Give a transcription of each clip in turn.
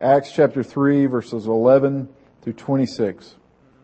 Acts chapter 3, verses 11 through 26.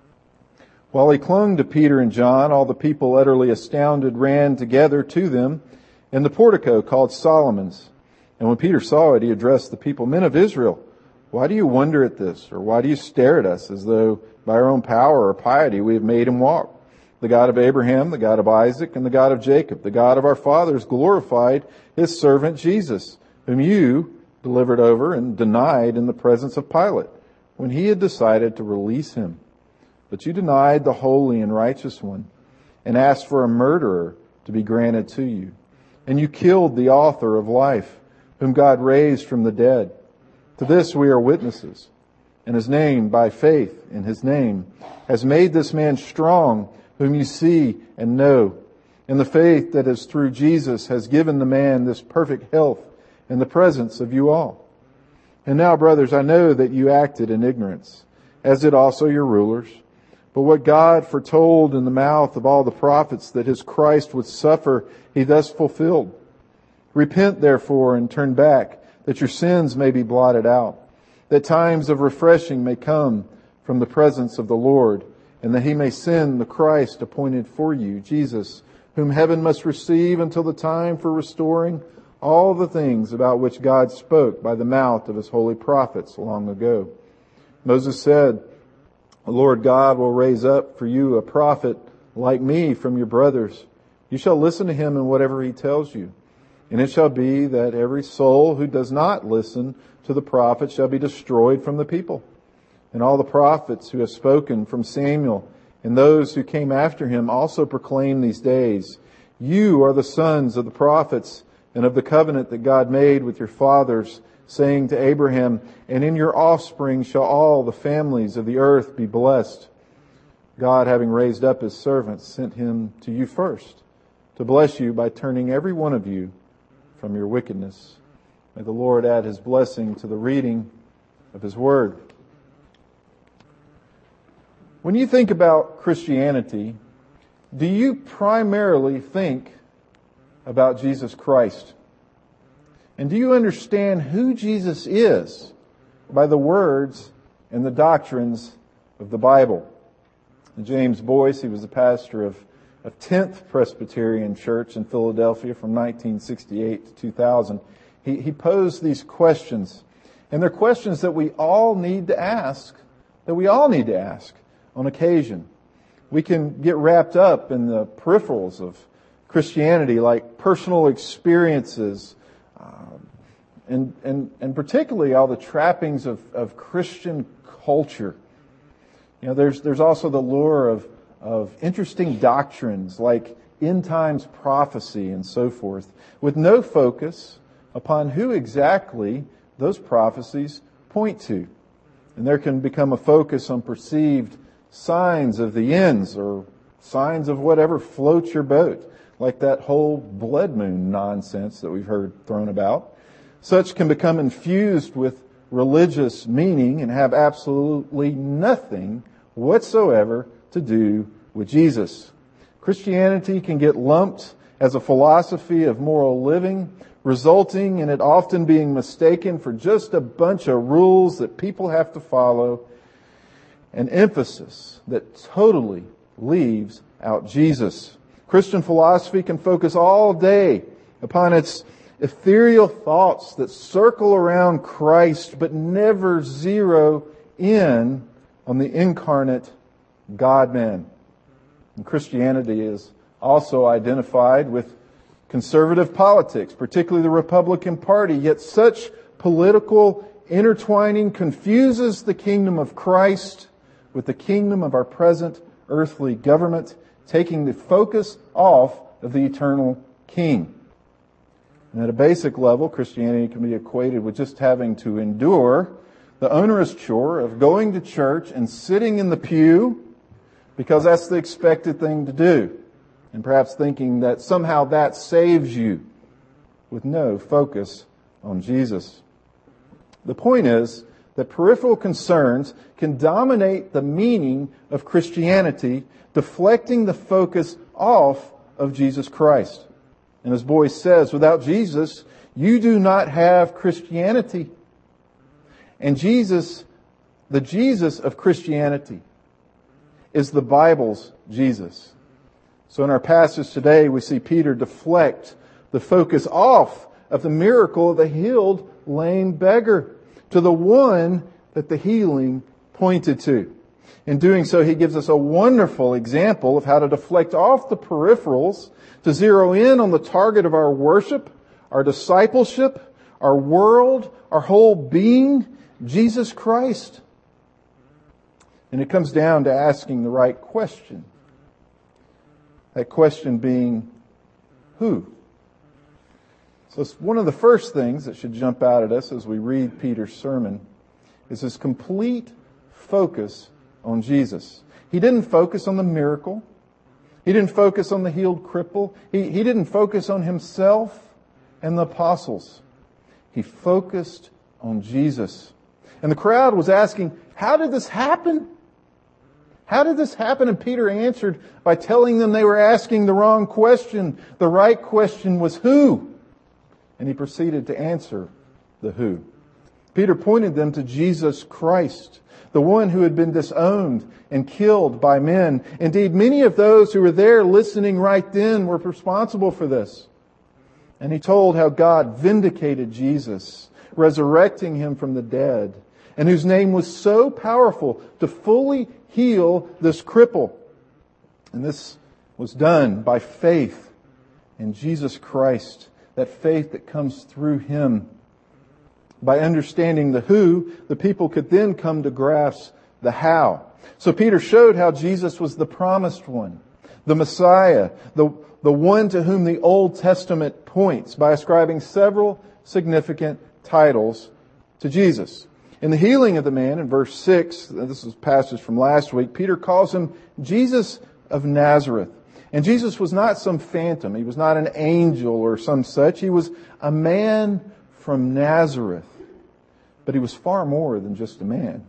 While he clung to Peter and John, all the people, utterly astounded, ran together to them in the portico called Solomon's. And when Peter saw it, he addressed the people, "Men of Israel, why do you wonder at this? Or why do you stare at us as though by our own power or piety we have made him walk? The God of Abraham, the God of Isaac, and the God of Jacob, the God of our fathers, glorified his servant Jesus, whom you delivered over and denied in the presence of Pilate, when he had decided to release him. But you denied the holy and righteous one, and asked for a murderer to be granted to you. And you killed the author of life, whom God raised from the dead. To this we are witnesses. And his name, by faith in his name, has made this man strong, whom you see and know. And the faith that is through Jesus has given the man this perfect health in the presence of you all. And now, brothers, I know that you acted in ignorance, as did also your rulers. But what God foretold in the mouth of all the prophets that his Christ would suffer, he thus fulfilled. Repent, therefore, and turn back, that your sins may be blotted out, that times of refreshing may come from the presence of the Lord, and that he may send the Christ appointed for you, Jesus, whom heaven must receive until the time for restoring all the things about which God spoke by the mouth of his holy prophets long ago. Moses said, the Lord God will raise up for you a prophet like me from your brothers. You shall listen to him in whatever he tells you. And it shall be that every soul who does not listen to the prophet shall be destroyed from the people. And all the prophets who have spoken from Samuel and those who came after him also proclaim these days, you are the sons of the prophets and of the covenant that God made with your fathers, saying to Abraham, and in your offspring shall all the families of the earth be blessed. God, having raised up his servant, sent him to you first, to bless you by turning every one of you from your wickedness. May the Lord add his blessing to the reading of his word. When you think about Christianity, do you primarily think about Jesus Christ? And do you understand who Jesus is by the words and the doctrines of the Bible? James Boyce, he was the pastor of 10th Presbyterian Church in Philadelphia from 1968 to 2000. He posed these questions. And they're questions that we all need to ask, on occasion. We can get wrapped up in the peripherals of Christianity, like personal experiences, and particularly all the trappings of Christian culture. You know, there's also the lure of interesting doctrines like end times prophecy and so forth, with no focus upon who exactly those prophecies point to. And there can become a focus on perceived signs of the ends or signs of whatever floats your boat, like that whole blood moon nonsense that we've heard thrown about. Such can become infused with religious meaning and have absolutely nothing whatsoever to do with Jesus. Christianity can get lumped as a philosophy of moral living, resulting in it often being mistaken for just a bunch of rules that people have to follow, an emphasis that totally leaves out Jesus. Christian philosophy can focus all day upon its ethereal thoughts that circle around Christ but never zero in on the incarnate God-man. And Christianity is also identified with conservative politics, particularly the Republican Party, yet such political intertwining confuses the kingdom of Christ with the kingdom of our present earthly government, taking the focus off of the eternal King. And at a basic level, Christianity can be equated with just having to endure the onerous chore of going to church and sitting in the pew because that's the expected thing to do, and perhaps thinking that somehow that saves you, with no focus on Jesus. The point is that peripheral concerns can dominate the meaning of Christianity, deflecting the focus off of Jesus Christ. And as Boyce says, without Jesus, you do not have Christianity. And Jesus, the Jesus of Christianity, is the Bible's Jesus. So in our passage today, we see Peter deflect the focus off of the miracle of the healed lame beggar to the one that the healing pointed to. In doing so, he gives us a wonderful example of how to deflect off the peripherals to zero in on the target of our worship, our discipleship, our world, our whole being, Jesus Christ. And it comes down to asking the right question. That question being, who? So it's one of the first things that should jump out at us as we read Peter's sermon is his complete focus on Jesus. He didn't focus on the miracle. He didn't focus on the healed cripple. He didn't focus on himself and the apostles. He focused on Jesus. And the crowd was asking, how did this happen? How did this happen? And Peter answered by telling them they were asking the wrong question. The right question was who? And he proceeded to answer the who. Peter pointed them to Jesus Christ, the one who had been disowned and killed by men. Indeed, many of those who were there listening right then were responsible for this. And he told how God vindicated Jesus, resurrecting him from the dead, and whose name was so powerful to fully heal this cripple. And this was done by faith in Jesus Christ, that faith that comes through him. By understanding the who, the people could then come to grasp the how. So Peter showed how Jesus was the promised one, the Messiah, the one to whom the Old Testament points by ascribing several significant titles to Jesus. In the healing of the man in verse 6, this is a passage from last week, Peter calls him Jesus of Nazareth. And Jesus was not some phantom. He was not an angel or some such. He was a man from Nazareth. But he was far more than just a man.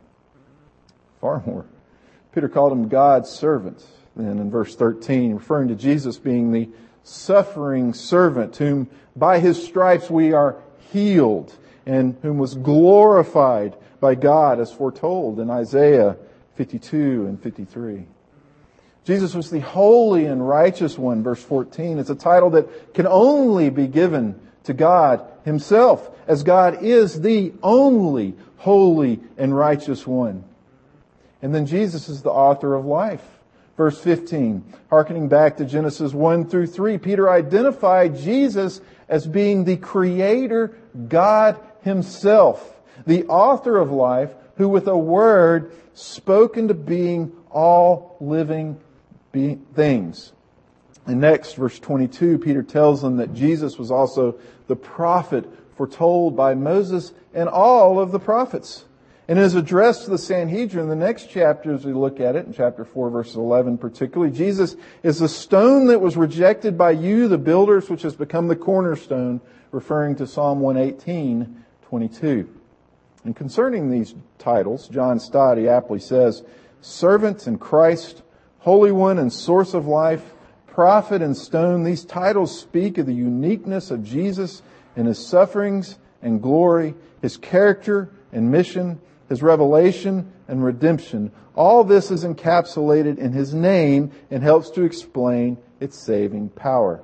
Far more. Peter called him God's servant. Then in verse 13, referring to Jesus being the suffering servant whom by his stripes we are healed, and whom was glorified by God as foretold in Isaiah 52 and 53. Jesus was the holy and righteous one, verse 14. It's a title that can only be given to God himself, as God is the only holy and righteous one. And then Jesus is the author of life. Verse 15, hearkening back to Genesis 1 through 3, Peter identified Jesus as being the Creator God himself, the author of life, who with a word spoke into being all living things. And next, verse 22, Peter tells them that Jesus was also the prophet foretold by Moses and all of the prophets. And in his address to the Sanhedrin, the next chapter, as we look at it, in chapter 4, verse 11 particularly, Jesus is the stone that was rejected by you, the builders, which has become the cornerstone, referring to Psalm 118, 22. And concerning these titles, John Stott aptly says, servant and Christ, Holy One and source of life, prophet and stone, these titles speak of the uniqueness of Jesus in his sufferings and glory, his character and mission, his revelation and redemption. All this is encapsulated in his name and helps to explain its saving power.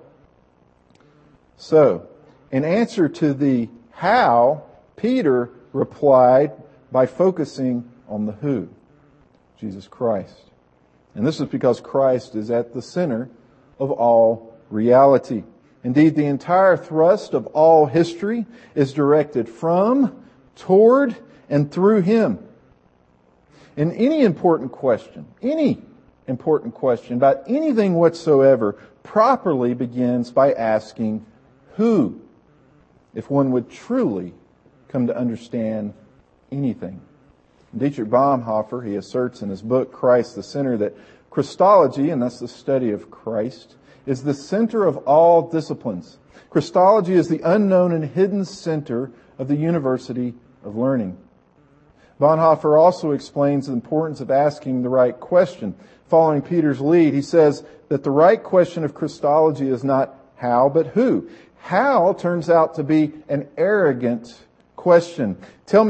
So, in answer to the how, Peter replied by focusing on the who, Jesus Christ. And this is because Christ is at the center of all reality. Indeed, the entire thrust of all history is directed from, toward, and through him. And any important question about anything whatsoever properly begins by asking who, if one would truly come to understand anything. Dietrich Bonhoeffer, he asserts in his book, Christ the Center, that Christology, and that's the study of Christ, is the center of all disciplines. Christology is the unknown and hidden center of the University of Learning. Bonhoeffer also explains the importance of asking the right question. Following Peter's lead, he says that the right question of Christology is not how, but who. How turns out to be an arrogant question. Tell me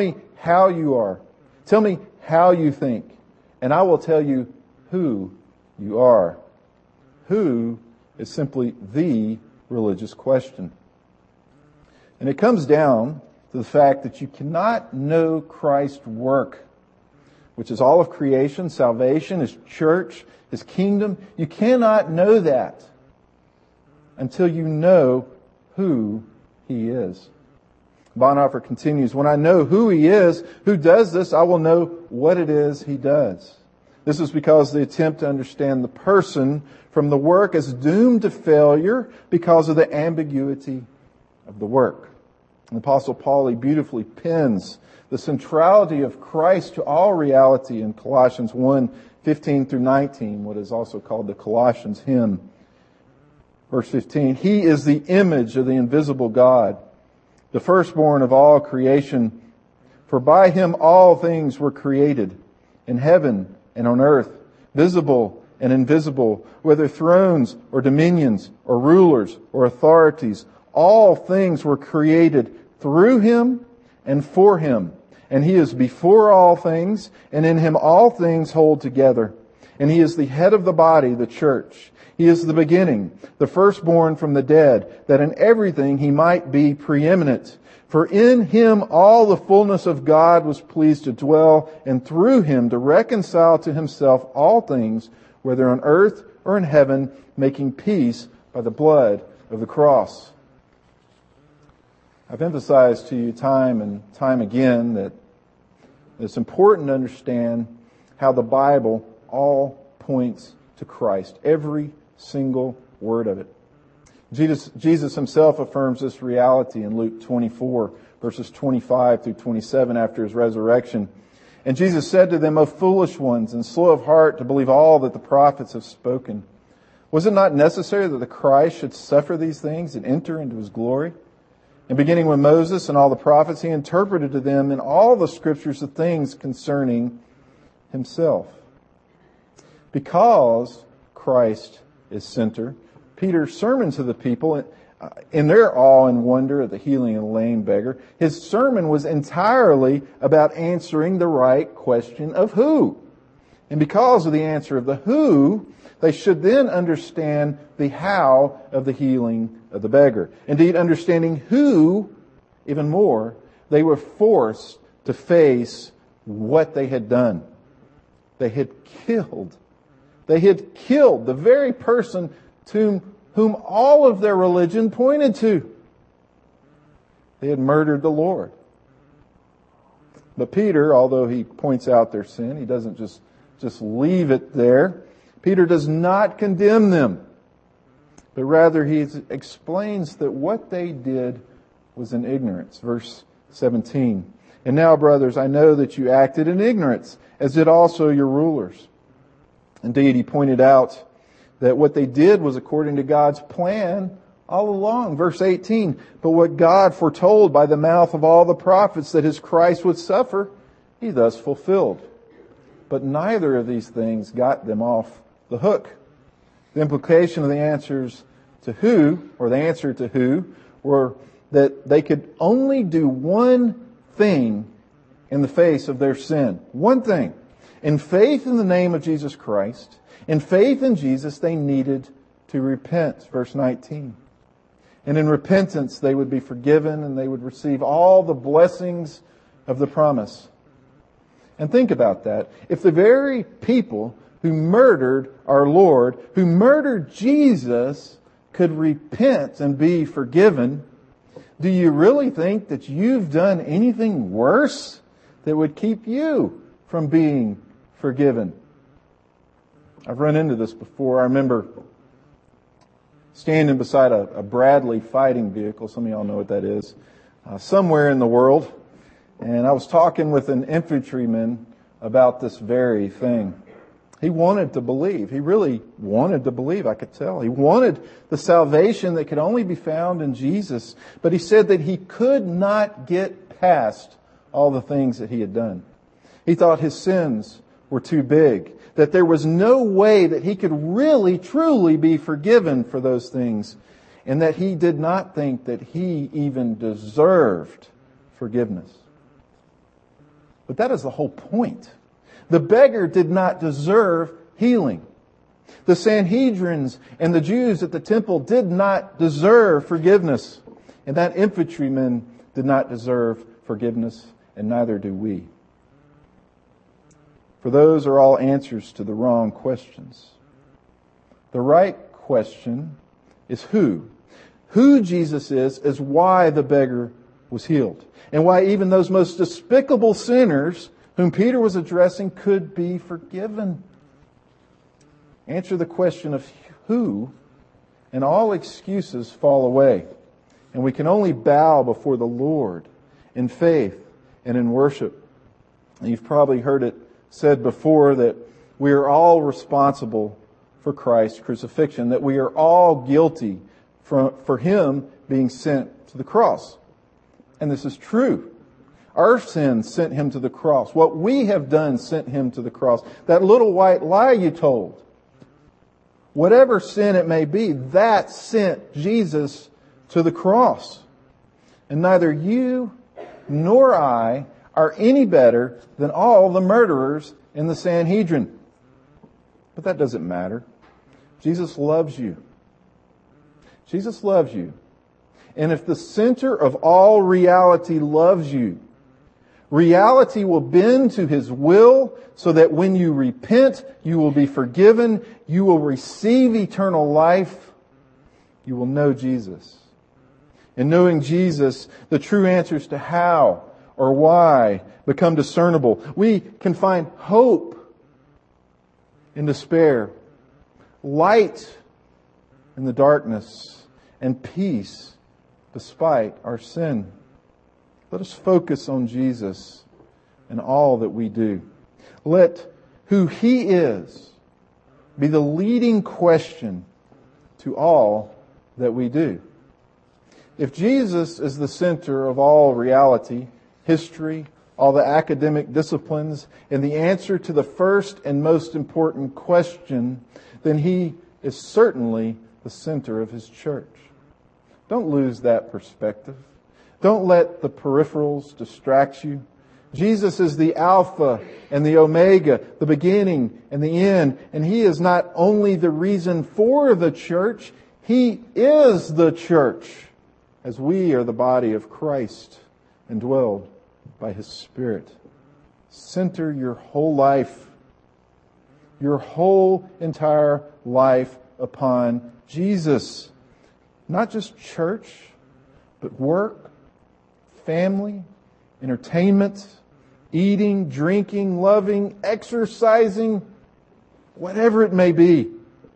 how you are. Tell me how you think, and I will tell you who you are. Who is simply the religious question. And it comes down to the fact that you cannot know Christ's work, which is all of creation, salvation, His church, His kingdom. You cannot know that until you know who He is. Bonhoeffer continues, when I know who He is, who does this, I will know what it is He does. This is because the attempt to understand the person from the work is doomed to failure because of the ambiguity of the work. The Apostle Paul, he beautifully pins the centrality of Christ to all reality in Colossians 1:15 through 19, what is also called the Colossians hymn. Verse 15, He is the image of the invisible God, the firstborn of all creation. For by Him all things were created, in heaven and on earth, visible and invisible, whether thrones or dominions or rulers or authorities. All things were created through Him and for Him. And He is before all things, and in Him all things hold together. And He is the head of the body, the church. He is the beginning, the firstborn from the dead, that in everything He might be preeminent. For in Him all the fullness of God was pleased to dwell, and through Him to reconcile to Himself all things, whether on earth or in heaven, making peace by the blood of the cross. I've emphasized to you time and time again that it's important to understand how the Bible all points to Christ. Every single word of it. Jesus Himself affirms this reality in Luke 24, verses 25 through 27 after His resurrection. And Jesus said to them, O foolish ones, and slow of heart to believe all that the prophets have spoken. Was it not necessary that the Christ should suffer these things and enter into His glory? And beginning with Moses and all the prophets, He interpreted to them in all the Scriptures the things concerning Himself. Because Christ is center, Peter's sermon to the people, in their awe and wonder at the healing of the lame beggar, his sermon was entirely about answering the right question of who. And because of the answer of the who, they should then understand the how of the healing of the beggar. Indeed, understanding who, even more, they were forced to face what they had done. They had killed. They had killed the very person to whom all of their religion pointed to. They had murdered the Lord. But Peter, although he points out their sin, he doesn't just leave it there. Peter does not condemn them, but rather he explains that what they did was in ignorance. Verse 17. And now, brothers, I know that you acted in ignorance, as did also your rulers. Indeed, he pointed out that what they did was according to God's plan all along. Verse 18, but what God foretold by the mouth of all the prophets that His Christ would suffer, He thus fulfilled. But neither of these things got them off the hook. The implication of the answers to who, or the answer to who, were that they could only do one thing in the face of their sin. One thing. In faith in the name of Jesus Christ, in faith in Jesus, they needed to repent. Verse 19. And in repentance, they would be forgiven and they would receive all the blessings of the promise. And think about that. If the very people who murdered our Lord, who murdered Jesus, could repent and be forgiven, do you really think that you've done anything worse that would keep you from being forgiven? I've run into this before. I remember standing beside a Bradley fighting vehicle. Some of y'all know what that is. Somewhere in the world. And I was talking with an infantryman about this very thing. He wanted to believe. He really wanted to believe, I could tell. He wanted the salvation that could only be found in Jesus. But he said that he could not get past all the things that he had done. He thought his sins were too big, that there was no way that he could really, truly be forgiven for those things, and that he did not think that he even deserved forgiveness. But that is the whole point. The beggar did not deserve healing. The Sanhedrins and the Jews at the temple did not deserve forgiveness. And that infantryman did not deserve forgiveness, and neither do we. For those are all answers to the wrong questions. The right question is who. Who Jesus is why the beggar was healed. And why even those most despicable sinners whom Peter was addressing could be forgiven. Answer the question of who, and all excuses fall away. And we can only bow before the Lord in faith and in worship. And you've probably heard it said before that we are all responsible for Christ's crucifixion, that we are all guilty for Him being sent to the cross. And this is true. Our sin sent Him to the cross. What we have done sent Him to the cross. That little white lie you told, whatever sin it may be, that sent Jesus to the cross. And neither you nor I are any better than all the murderers in the Sanhedrin. But that doesn't matter. Jesus loves you. Jesus loves you. And if the center of all reality loves you, reality will bend to His will so that when you repent, you will be forgiven, you will receive eternal life, you will know Jesus. And knowing Jesus, the true answers to how or why become discernible. We can find hope in despair, light in the darkness, and peace despite our sin. Let us focus on Jesus in all that we do. Let who He is be the leading question to all that we do. If Jesus is the center of all reality, history, all the academic disciplines, and the answer to the first and most important question, then He is certainly the center of His church. Don't lose that perspective. Don't let the peripherals distract you. Jesus is the Alpha and the Omega, the beginning and the end. And He is not only the reason for the church, He is the church, as we are the body of Christ, indwelled by His Spirit. Center your whole life, your whole entire life upon Jesus. Not just church, but work, family, entertainment, eating, drinking, loving, exercising, whatever it may be.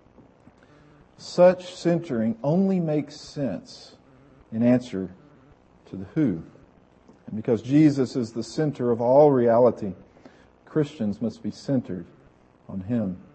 Such centering only makes sense in answer to the who. And because Jesus is the center of all reality, Christians must be centered on Him.